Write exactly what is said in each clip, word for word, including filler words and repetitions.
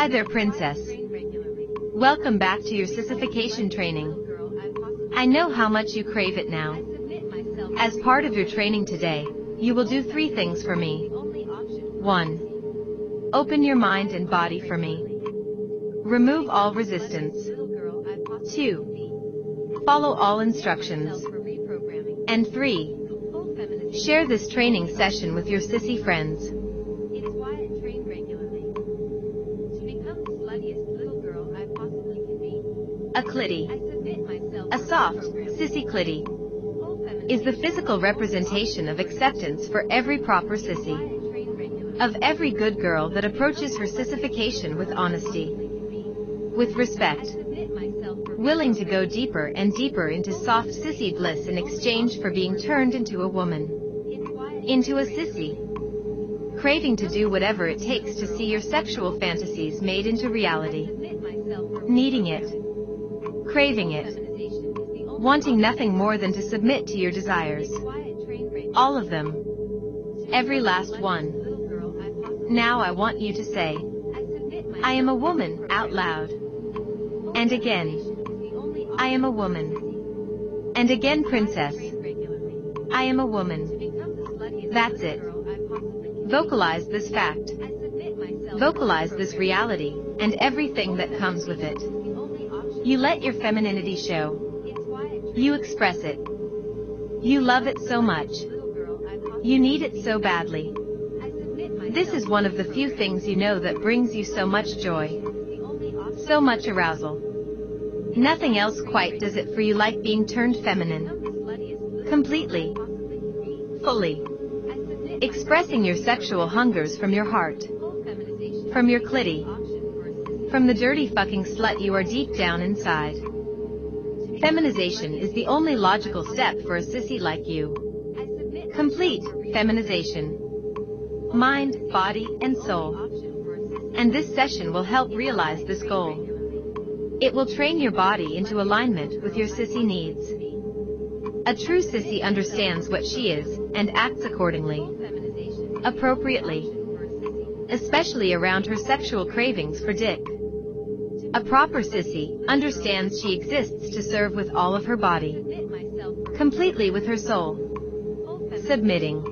Hi there, princess. Welcome back to your sissification training. I know how much you crave it now. As part of your training today, you will do three things for me. one. Open your mind and body for me. Remove all resistance. two. Follow all instructions. And three. Share this training session with your sissy friends. It is why I train regularly. To become the sluttiest little girl I possibly can be. A clitty, I submit myself a for soft, reprogramming. sissy clitty, Full feminization is the physical representation of acceptance for every proper is why sissy, I train regularly. of every good girl that approaches her sissification with honesty, with I respect, submit myself for willing to go deeper and deeper into soft sissy bliss in exchange for being turned into a woman, It is why I into a train sissy, craving to do whatever it takes to see your sexual fantasies made into I reality, submit myself for needing it, craving it, feminization is the only wanting nothing more than to submit to your desires, It is why I train regularly. all of them, every last one. Little girl I possibly Now I want you to say, I submit myself I am a woman, out loud. And again, I am a woman. And again, princess, I am a woman. That's it. Vocalize this fact. Vocalize this reality, and everything that comes with it. You let your femininity show. You express it. You love it so much. You need it so badly. This is one of the few things you know that brings you so much joy, so much arousal. Nothing else quite does it for you like being turned feminine. Completely. Fully. Expressing your sexual hungers from your heart. From your clitty. From the dirty fucking slut you are deep down inside. Feminization is the only logical step for a sissy like you. Complete feminization. Mind, body, and soul. And this session will help realize this goal. It will train your body into alignment with your sissy needs. A true sissy understands what she is, and acts accordingly. Appropriately. Especially around her sexual cravings for dick. A proper sissy understands she exists to serve with all of her body. Completely with her soul. Submitting.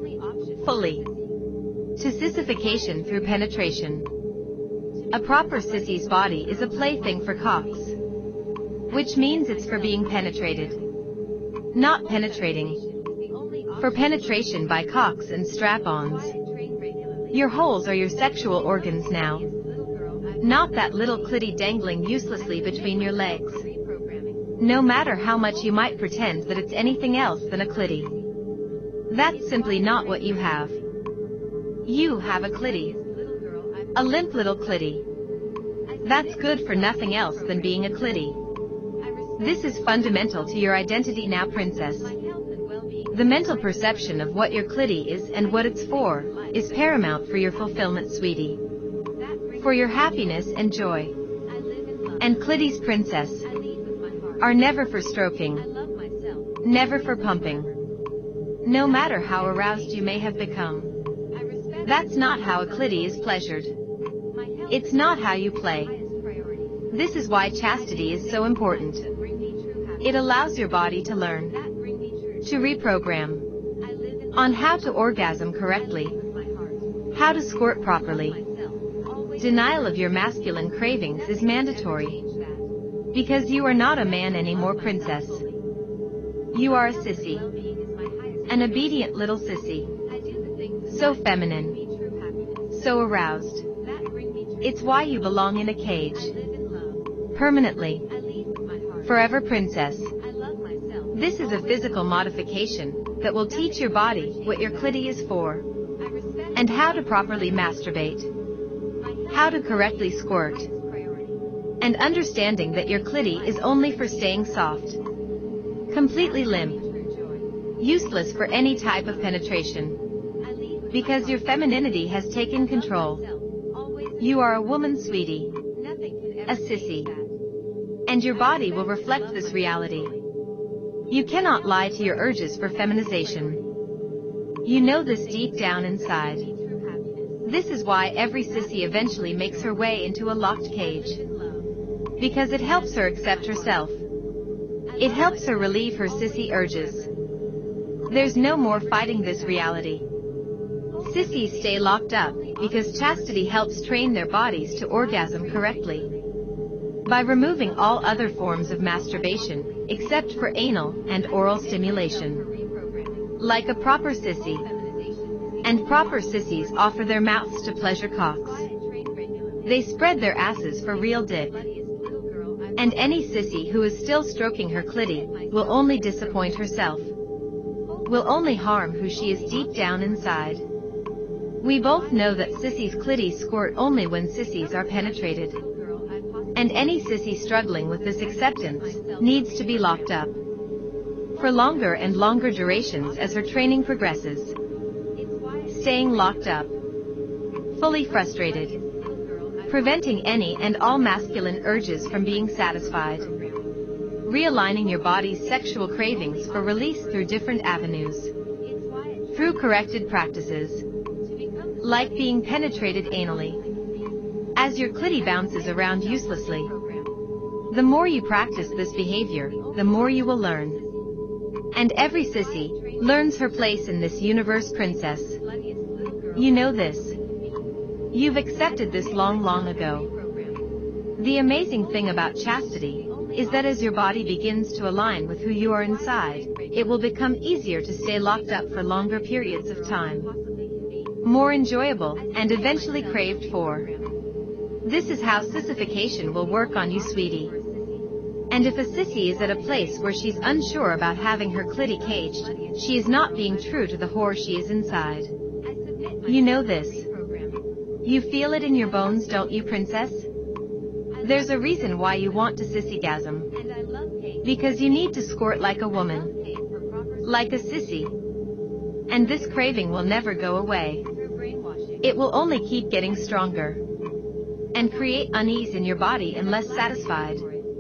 Fully. To sissification through penetration. A proper sissy's body is a plaything for cocks. Which means it's for being penetrated. Not penetrating. For penetration by cocks and strap-ons. Your holes are your sexual organs now. Not that little clitty dangling uselessly between your legs. No matter how much you might pretend that it's anything else than a clitty. That's simply not what you have. You have a clitty. A limp little clitty. That's good for nothing else than being a clitty. This is fundamental to your identity now, princess. The mental perception of what your clitty is and what it's for is paramount for your fulfillment, sweetie. For your happiness and joy. And clitties, princess, are never for stroking. Never for pumping. No matter how aroused you may have become. That's not how a clitty is pleasured. It's not how you play. This is why chastity is so important. It allows your body to learn, to reprogram, on how to orgasm correctly, how to squirt properly. Denial of your masculine cravings is mandatory. Because you are not a man anymore, princess. You are a sissy. An obedient little sissy. So feminine. So aroused. It's why you belong in a cage. Permanently. Forever, princess. This is a physical modification that will teach your body what your clitty is for. And how to properly masturbate. How to correctly squirt. And understanding that your clitty is only for staying soft. Completely limp. Useless for any type of penetration. Because your femininity has taken control. You are a woman, sweetie. A sissy. And your body will reflect this reality. You cannot lie to your urges for feminization. You know this deep down inside. This is why every sissy eventually makes her way into a locked cage. Because it helps her accept herself. It helps her relieve her sissy urges. There's no more fighting this reality. Sissies stay locked up because chastity helps train their bodies to orgasm correctly. By removing all other forms of masturbation, except for anal and oral stimulation. Like a proper sissy. And proper sissies offer their mouths to pleasure cocks. They spread their asses for real dick. And any sissy who is still stroking her clitty will only disappoint herself. Will only harm who she is deep down inside. We both know that sissies' clitties squirt only when sissies are penetrated. And any sissy struggling with this acceptance needs to be locked up. For longer and longer durations as her training progresses. Staying locked up. Fully frustrated. Preventing any and all masculine urges from being satisfied. Realigning your body's sexual cravings for release through different avenues. Through corrected practices. Like being penetrated anally. As your clitty bounces around uselessly. The more you practice this behavior, the more you will learn. And every sissy learns her place in this universe, princess. You know this. You've accepted this long, long ago. The amazing thing about chastity is that as your body begins to align with who you are inside, it will become easier to stay locked up for longer periods of time. More enjoyable, and eventually craved for. This is how sissification will work on you, sweetie. And if a sissy is at a place where she's unsure about having her clitty caged, she is not being true to the whore she is inside. You know this. You feel it in your bones, don't you, princess? There's a reason why you want to sissygasm. Because you need to squirt like a woman. Like a sissy. And this craving will never go away. It will only keep getting stronger. And create unease in your body unless satisfied.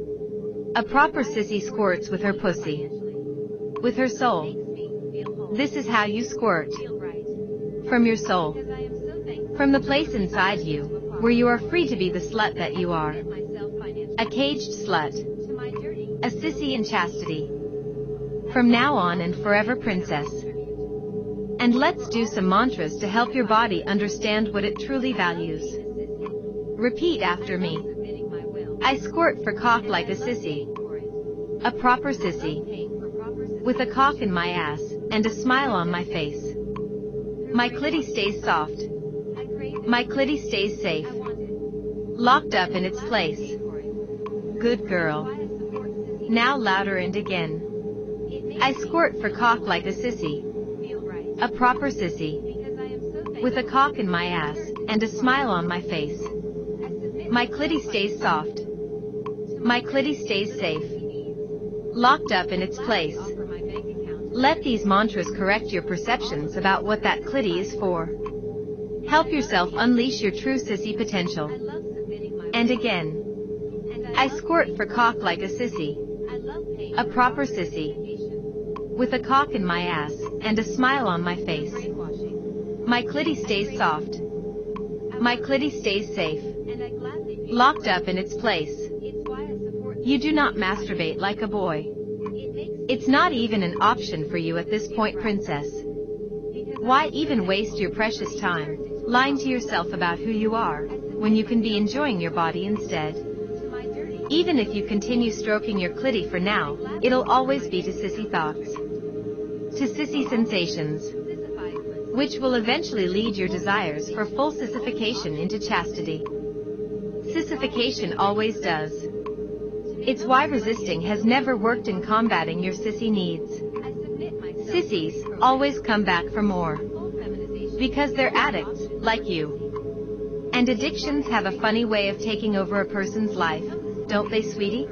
A proper sissy squirts with her pussy. With her soul. This is how you squirt. From your soul. From the place inside you, where you are free to be the slut that you are. A caged slut. A sissy in chastity. From now on and forever, princess. And let's do some mantras to help your body understand what it truly values. Repeat after me. I squirt for cock like a sissy. A proper sissy. With a cock in my ass, and a smile on my face. My clitty stays soft. My clitty stays safe. Locked up in its place. Good girl. Now louder and again. I squirt for cock like a sissy. A proper sissy. With a cock in my ass, and a smile on my face. My clitty stays soft. My clitty stays safe. Locked up in its place. Let these mantras correct your perceptions about what that clitty is for. Help yourself unleash your true sissy potential. And again. I squirt for cock like a sissy. A proper sissy. With a cock in my ass, and a smile on my face. My clitty stays soft. My clitty stays safe. Locked up in its place. You do not masturbate like a boy. It's not even an option for you at this point, princess. Why even waste your precious time lying to yourself about who you are, when you can be enjoying your body instead? Even if you continue stroking your clitty for now, it'll always be to sissy thoughts. To sissy sensations. Which will eventually lead your desires for full sissification into chastity. Sissification always does. It's why resisting has never worked in combating your sissy needs. Sissies always come back for more. Because they're addicts, like you. And addictions have a funny way of taking over a person's life, don't they, sweetie?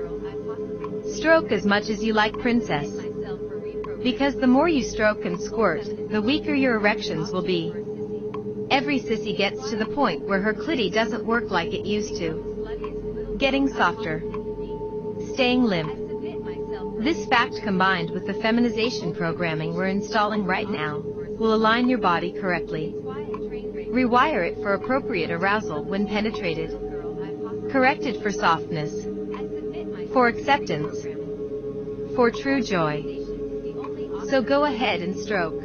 Stroke as much as you like, princess. Because the more you stroke and squirt, the weaker your erections will be. Every sissy gets to the point where her clitty doesn't work like it used to. Getting softer. Staying limp. This fact, combined with the feminization programming we're installing right now, will align your body correctly. Rewire it for appropriate arousal when penetrated. Corrected for softness. For acceptance. For true joy. So go ahead and stroke.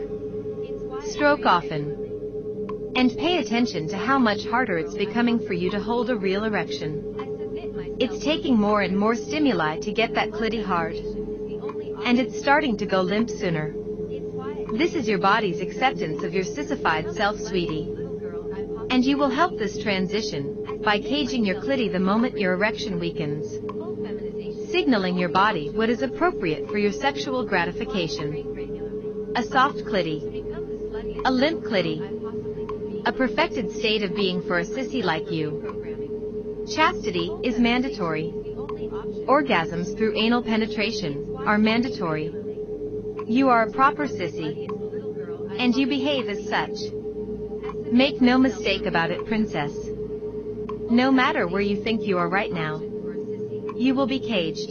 Stroke often. And pay attention to how much harder it's becoming for you to hold a real erection. It's taking more and more stimuli to get that clitty hard. And it's starting to go limp sooner. This is your body's acceptance of your sissified self, sweetie. And you will help this transition by caging your clitty the moment your erection weakens. Signaling your body what is appropriate for your sexual gratification. A soft clitty. A limp clitty. A perfected state of being for a sissy like you. Chastity is mandatory. Orgasms through anal penetration are mandatory. You are a proper sissy. And you behave as such. Make no mistake about it, princess. No matter where you think you are right now, you will be caged.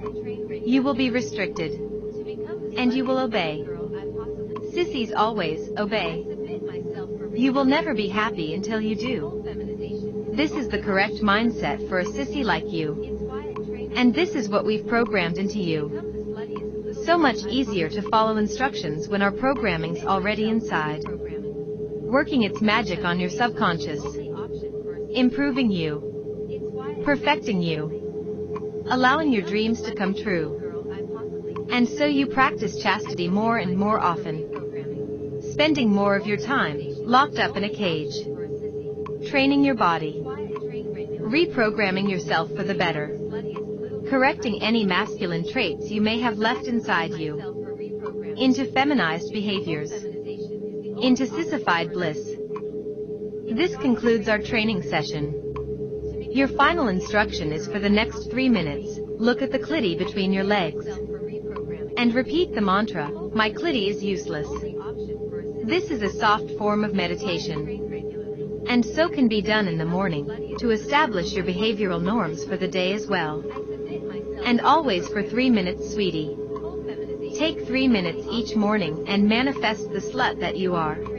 You will be restricted. And you will obey. Sissies always obey. You will never be happy until you do. This is the correct mindset for a sissy like you. And this is what we've programmed into you. So much easier to follow instructions when our programming's already inside. Working its magic on your subconscious. Improving you. Perfecting you. Allowing your dreams to come true. And so you practice chastity more and more often. Spending more of your time locked up in a cage. Training your body. Reprogramming yourself for the better. Correcting any masculine traits you may have left inside you. Into feminized behaviors. Into sissified bliss. This concludes our training session. Your final instruction is for the next three minutes, look at the clitty between your legs. And repeat the mantra, my clitty is useless. This is a soft form of meditation. And so can be done in the morning, to establish your behavioral norms for the day as well. And always for three minutes, sweetie. Take three minutes each morning and manifest the slut that you are.